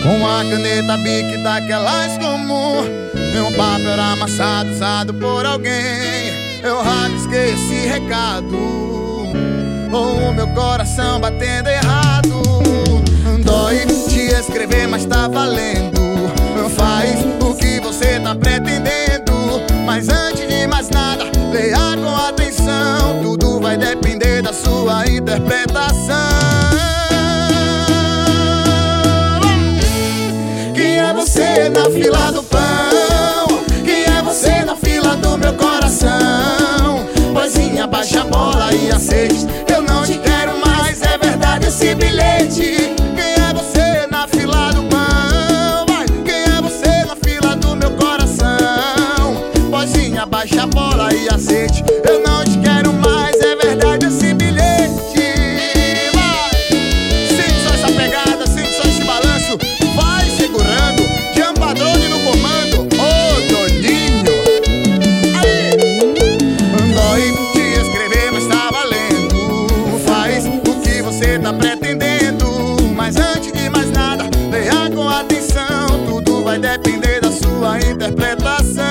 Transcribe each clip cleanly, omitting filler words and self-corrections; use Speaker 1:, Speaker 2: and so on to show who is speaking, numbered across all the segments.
Speaker 1: Com a caneta Bic daquelas comum, meu papel era amassado, usado por alguém. Eu rabisquei esse recado, o meu coração batendo errado. Dói te escrever, mas tá valendo. Faz o que você tá pretendendo, mas antes de mais nada, leia com atenção. Tudo vai depender da sua interpretação. Quem é você na fila do pão? Quem é você na fila do meu coração? Boizinha, baixa a bola e aceite. Eu não te quero mais, é verdade esse bilhete. Quem é você na fila do pão? Vai. Quem é você na fila do meu coração? Boizinha, baixa a bola e aceite. Eu não te quero mais, é verdade esse bilhete. Vai. Sente só essa pegada, sente só esse balanço. Vai segurando, Jean Padrone no comando. Ô, Toninho. Aí. Dói te escrever, mas tá valendo. Faz o que você tá pretendendo, mas antes de mais nada, leia com atenção. Tudo vai depender da sua interpretação.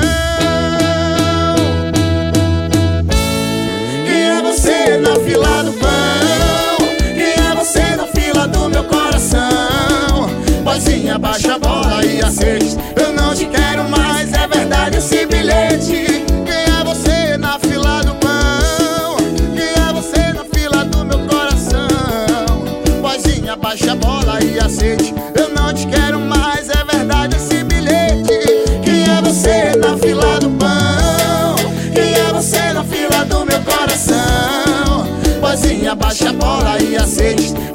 Speaker 1: Quem é você na fila do pão? Quem é você na fila do meu coração? Boizinha, baixa a bola e aceite. Eu não te quero mais, é verdade esse bilhete. Quem é você na fila do pão? Quem é você na fila do meu coração? Boizinha, baixa a bola e aceite. Eu não te quero mais, é verdade esse bilhete. Quem é você na fila do pão? Quem é você na fila do meu coração? Boizinha, baixa a bola e aceite.